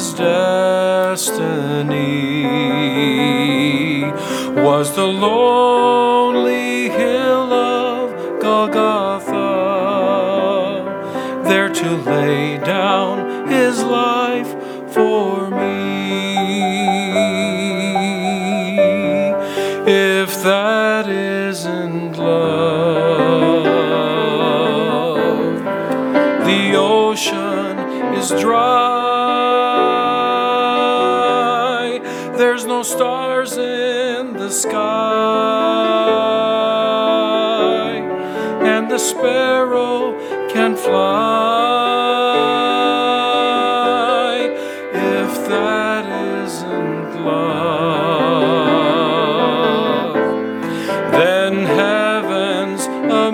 his destiny was the lonely hill of Golgotha, there to lay down his life for me. If that isn't love, the ocean is dry, there's no stars in the sky, and the sparrow can fly. If that isn't love, then heaven's a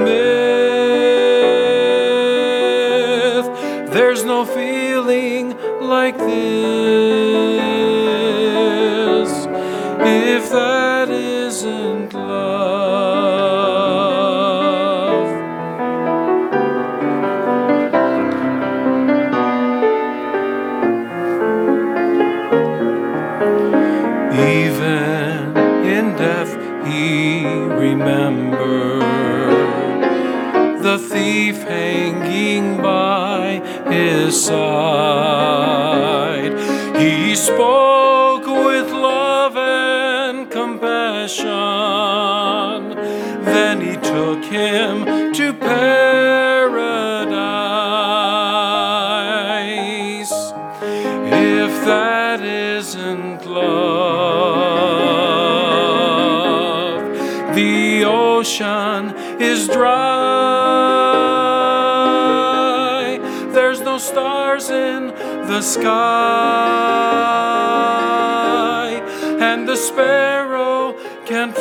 myth. There's no feeling like this, if that isn't love. Even in death he remembered the thief hanging by his side. He spoke with love and compassion, then he took him to paradise. If that isn't love, the ocean is dry, there's no stars in the sky, and the sparrow can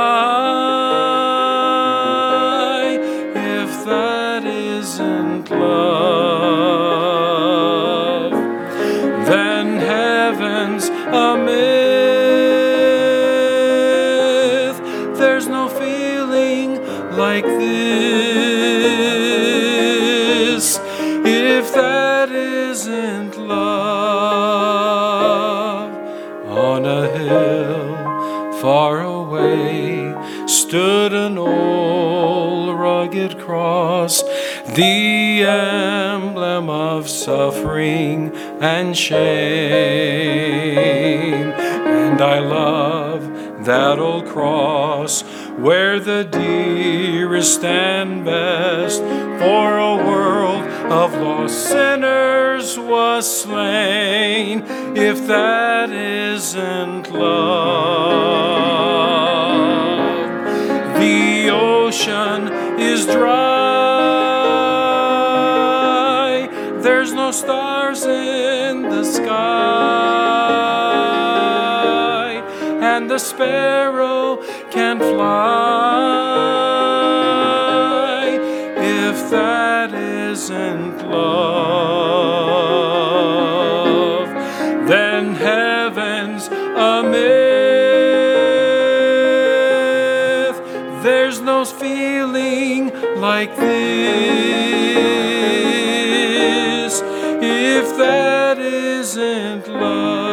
fly. If that isn't love, then heaven's a myth. There's no feeling like this, if that isn't love. On a hill far away stood an old rugged cross, the emblem of suffering and shame. And I love that old cross, where the dearest stand best for a world of lost sinners was slain. If that isn't love, the ocean is dry, there's no stars in the sky, and the sparrow can fly. If that isn't love, then heaven's a myth. There's no feeling like this, if that isn't love.